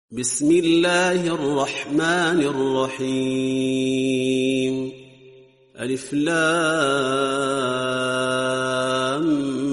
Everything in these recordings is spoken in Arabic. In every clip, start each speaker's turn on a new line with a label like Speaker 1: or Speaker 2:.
Speaker 1: بسم الله الرحمن الرحيم ألف لام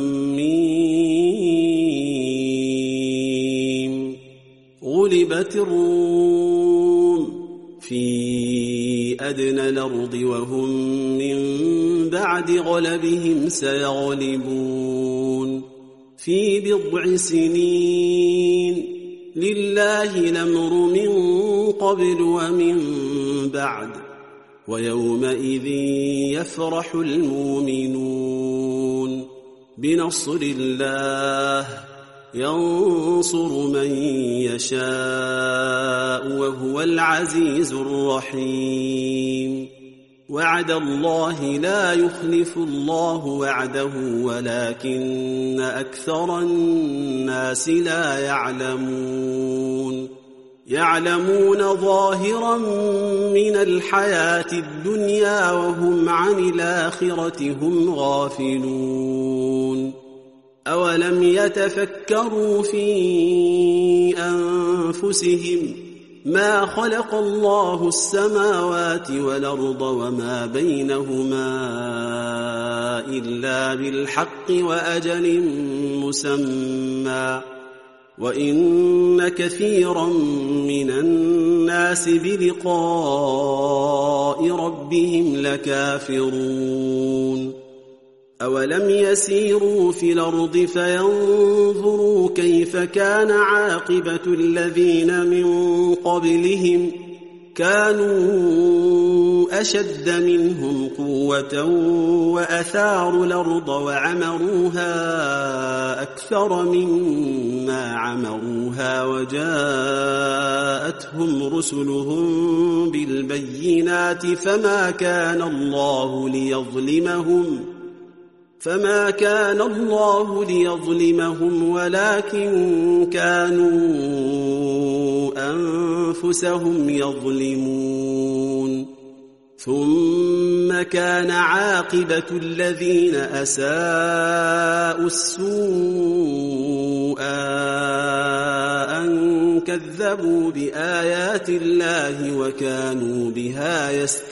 Speaker 1: ميم غلبت الروم في أدنى الأرض وهم من بعد غلبهم سيغلبون في بضع سنين لله الأمر من قبل ومن بعد ويومئذ يفرح المؤمنون بنصر الله ينصر من يشاء وهو العزيز الرحيم وعد الله لا يخلف الله وعده ولكن أكثر الناس لا يعلمون ظاهرا من الحياة الدنيا وهم عن الآخرة هم غافلون أولم يتفكروا في أنفسهم ما خلق الله السماوات والأرض وما بينهما إلا بالحق وأجل مسمى وإن كثيرا من الناس بلقاء ربهم لكافرون أولم يسيروا في الأرض فينظروا كيف كان عاقبة الذين من قبلهم كانوا أشد منهم قوة وأثاروا الأرض وعمروها أكثر مما عمروها وجاءتهم رسلهم بالبينات فما كان الله ليظلمهم ولكن كانوا أنفسهم يظلمون ثم كان عاقبة الذين أساءوا السوء أن كذبوا بآيات الله وكانوا بها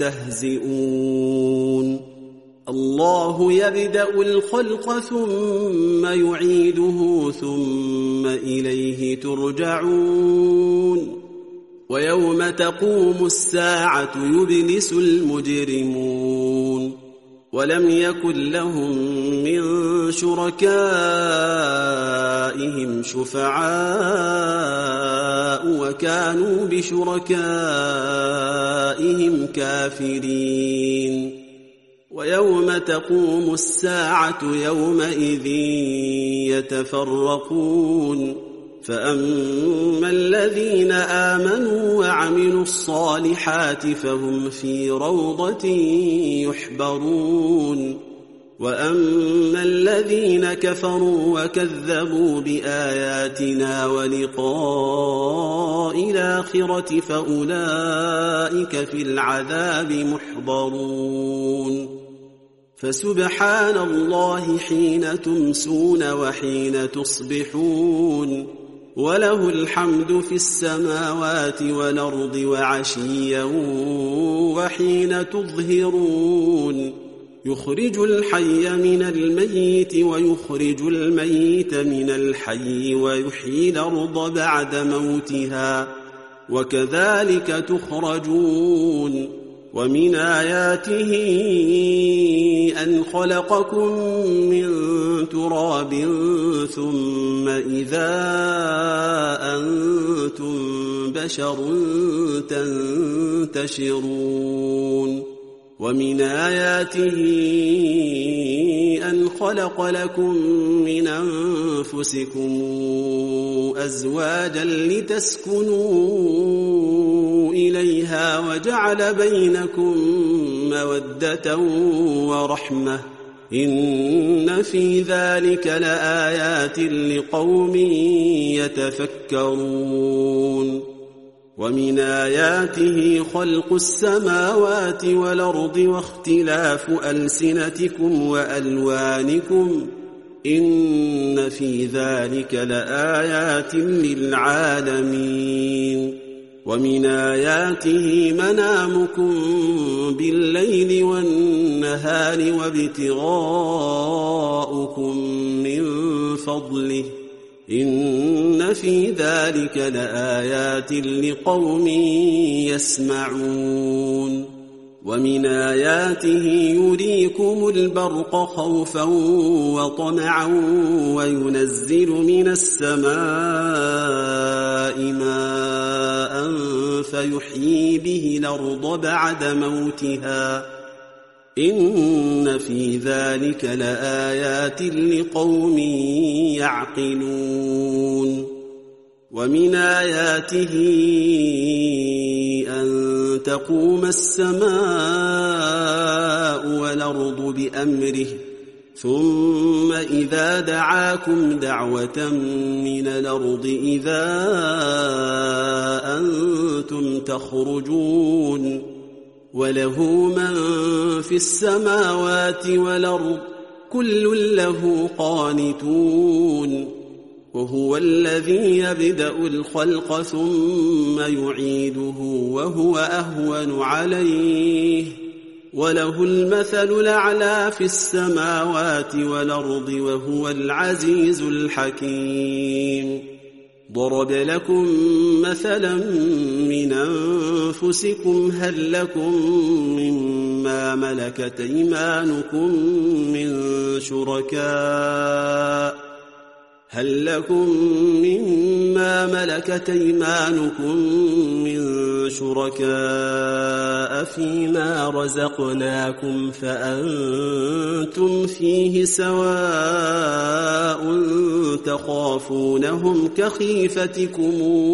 Speaker 1: يستهزئون الله يبدأ الخلق ثم يعيده ثم إليه ترجعون ويوم تقوم الساعة يبلس المجرمون ولم يكن لهم من شركائهم شفعاء وكانوا بشركائهم كافرين ويوم تقوم الساعة يومئذ يتفرقون فأما الذين آمنوا وعملوا الصالحات فهم في روضة يحبرون وأما الذين كفروا وكذبوا بآياتنا ولقاء الآخرة فأولئك في العذاب محضرون فسبحان الله حين تمسون وحين تصبحون وله الحمد في السماوات والأرض وعشيا وحين تظهرون يخرج الحي من الميت ويخرج الميت من الحي ويحيي الأرض بعد موتها وكذلك تخرجون ومن آياته أن خلقكم من تراب ثم إذا أنتم بشر تنتشرون ومن آياته أن خلق لكم من أنفسكم أزواجا لتسكنوا إليها وجعل بينكم مودة ورحمة إن في ذلك لآيات لقوم يتفكرون ومن آياته خلق السماوات والأرض واختلاف ألسنتكم وألوانكم إن في ذلك لآيات للعالمين ومن آياته منامكم بالليل والنهار وابتغاؤكم من فضله إن في ذلك لآيات لقوم يسمعون ومن آياته يريكم البرق خوفا وطمعا وينزل من السماء ماء فيحيي به الأرض بعد موتها إن في ذلك لآيات لقوم يعقلون ومن آياته أن تقوم السماء والأرض بأمره ثم إذا دعاكم دعوة من الأرض إذا أنتم تخرجون وله من في السماوات والأرض كل له قانتون وهو الذي يبدأ الخلق ثم يعيده وهو أهون عليه وله المثل الأعلى في السماوات والأرض وهو العزيز الحكيم ضرب لكم مثلا من أنفسكم هل لكم مما ملكت أيمانكم من شركاء فيما رزقناكم فأنتم فيه سواء تخافونهم كخيفتكم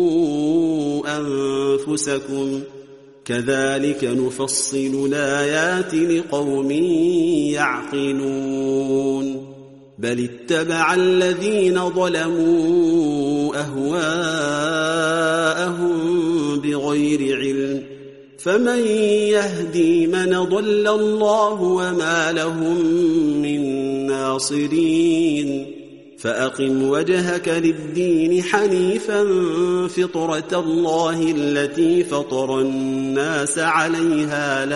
Speaker 1: أنفسكم كذلك نفصل الآيات لقوم يعقلون بل اتبع الذين ظلموا أهواءهم بغير علم فمن يهدي من ضل الله وما لهم من ناصرين فأقم وجهك للدين حنيفا فطرة الله التي فطر الناس عليها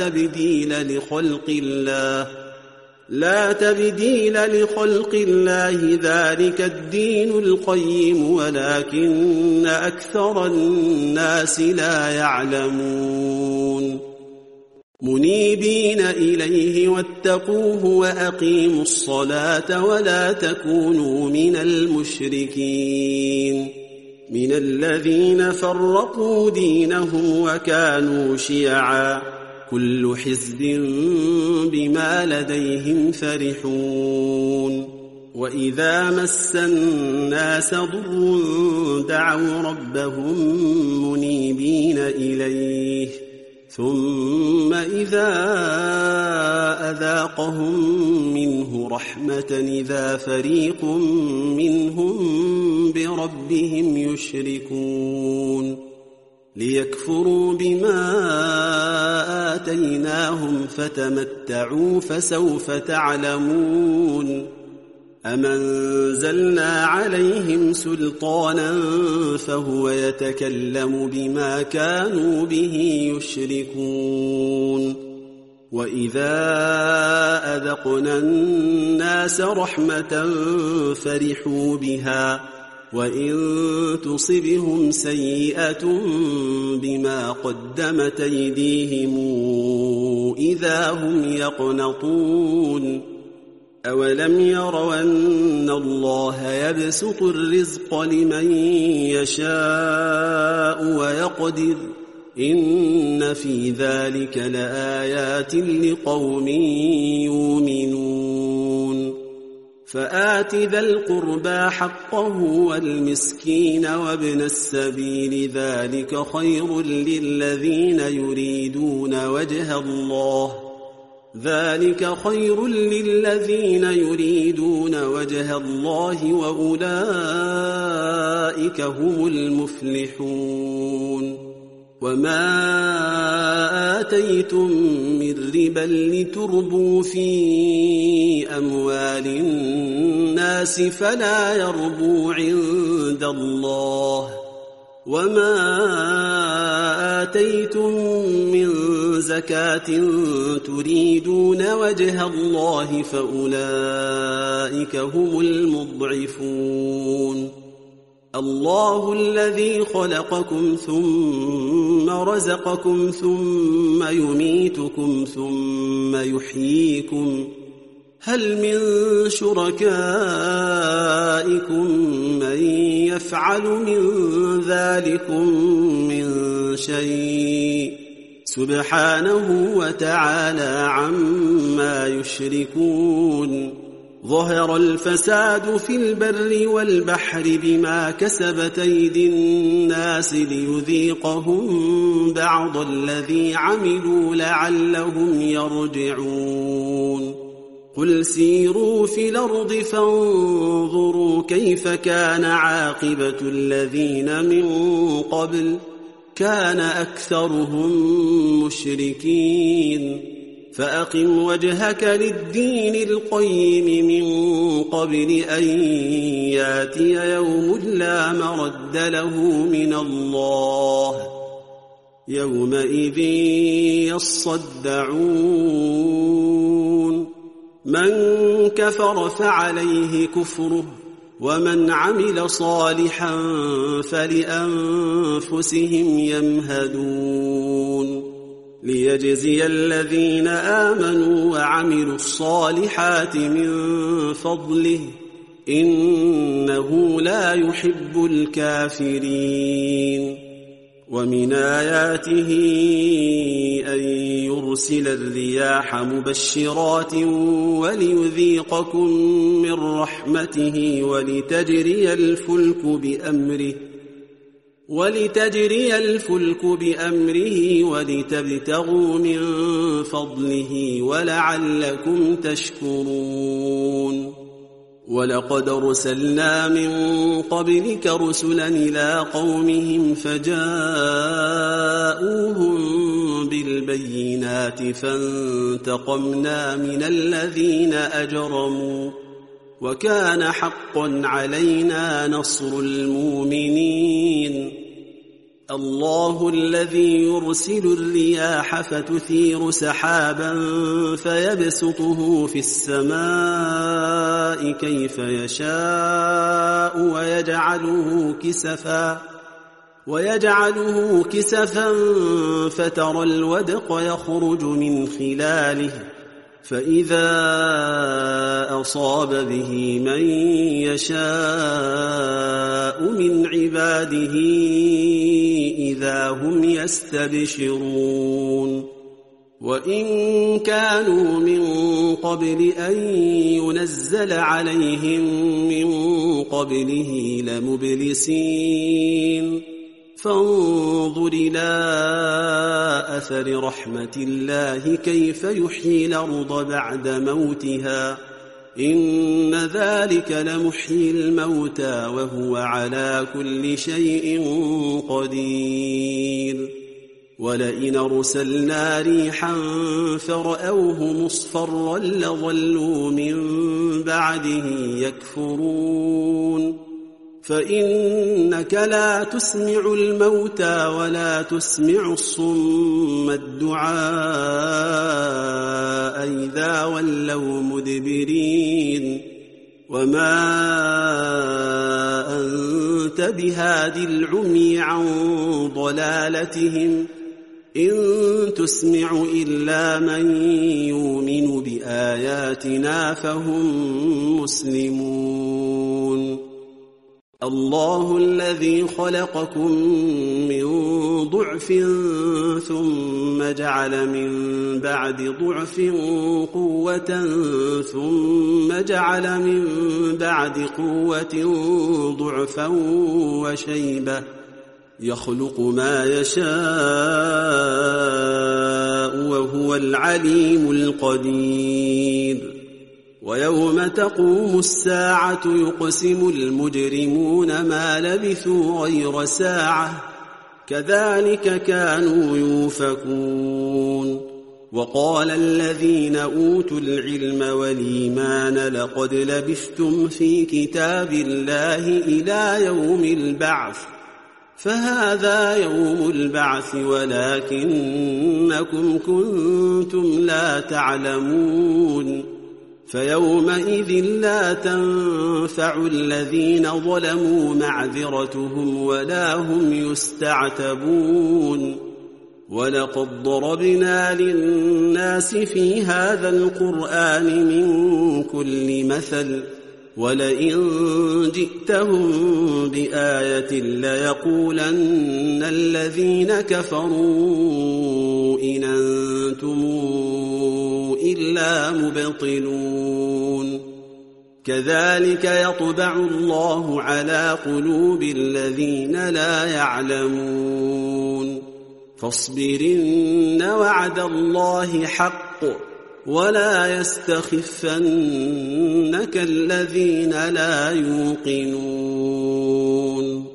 Speaker 1: لا تبديل لخلق الله ذلك الدين القيم ولكن أكثر الناس لا يعلمون منيبين إليه واتقوه وأقيموا الصلاة ولا تكونوا من المشركين من الذين فرقوا دينهم وكانوا شيعا كل حزب بما لديهم فرحون وإذا مس الناس ضر دعوا ربهم منيبين إليه ثم إذا أذاقهم منه رحمة إذا فريق منهم بربهم يشركون ليكفروا بما آتيناهم فتمتعوا فسوف تعلمون أم أنزلنا عليهم سلطانا فهو يتكلم بما كانوا به يشركون وإذا أذقنا الناس رحمة فرحوا بها وإن تصبهم سيئة بما قدمت أيديهم إذا هم يقنطون أولم يروا أن الله يبسط الرزق لمن يشاء ويقدر إن في ذلك لآيات لقوم يؤمنون فآت ذا القربى حقه والمسكين وابن السبيل ذلك خير للذين يريدون وجه الله وأولئك هم المفلحون وما آتيتم من ربا لتربوا في أموال الناس فلا يربو عند الله، وما آتيتم من زكاة تريدون وجه الله فأولئك هم المضعفون. الله الذي خلقكم ثم رزقكم ثم يميتكم ثم يحييكم، هل من شركائكم من يفعل من ذلكم من شيء؟ سبحانه وتعالى عما يشركون. ظهر الفساد في البر والبحر بما كسبت أيدي الناس ليذيقهم بعض الذي عملوا لعلهم يرجعون. قل سيروا في الأرض فانظروا كيف كان عاقبة الذين من قبل، كان أكثرهم مشركين. فأقم وجهك للدين القيم من قبل أن ياتي يوم لا مرد له من الله، يومئذ يصدعون. من كفر فعليه كفره، ومن عمل صالحا فلأنفسهم يمهدون، ليجزي الذين آمنوا وعملوا الصالحات من فضله، إنه لا يحب الكافرين. ومن آياته أن يرسل الرياح مبشرات وليذيقكم من رحمته ولتجري الفلك بأمره ولتبتغوا من فضله ولعلكم تشكرون. ولقد أرسلنا من قبلك رسلا إلى قومهم فجاءوهم بالبينات فانتقمنا من الذين أجرموا، وكان حقا علينا نصر المؤمنين. الله الذي يرسل الرياح فتثير سحابا فيبسطه في السماء كيف يشاء ويجعله كسفا فترى الودق يخرج من خلاله، فإذا أصاب به من يشاء من عباده إذا هم يستبشرون. وإن كانوا من قبل أن ينزل عليهم من قبله لمبلسين، فانظر إلى أثر رحمة الله كيف يحيي الأرض بعد موتها، إن ذلك لمحيي الموتى وهو على كل شيء قدير. ولئن أرسلنا ريحا فرأوه مصفرا لظلوا من بعده يكفرون، فإنك لا تسمع الموتى ولا تسمع الصم الدعاء إذا ولوا مدبرين، وما أنت بهاد العمي عن ضلالتهم، إن تسمع إلا من يؤمن بآياتنا فهم مسلمون. الله الذي خلقكم من ضعف ثم جعل من بعد ضعف قوة ثم جعل من بعد قوة ضعفا وشيبة، يخلق ما يشاء وهو العليم القدير. ويوم تقوم الساعة يقسم المجرمون ما لبثوا غير ساعة، كذلك كانوا يؤفكون. وقال الذين أوتوا العلم والإيمان لقد لبثتم في كتاب الله إلى يوم البعث، فهذا يوم البعث ولكنكم كنتم لا تعلمون. فيومئذ لا تنفع الذين ظلموا معذرتهم ولا هم يستعتبون. ولقد ضربنا للناس في هذا القرآن من كل مثل، ولئن جئتهم بآية ليقولن الذين كفروا إن أنتم إلا مبطلون. كذلك يطبع الله على قلوب الذين لا يعلمون. فاصبرن وعد الله حق ولا يستخفنك الذين لا يوقنون.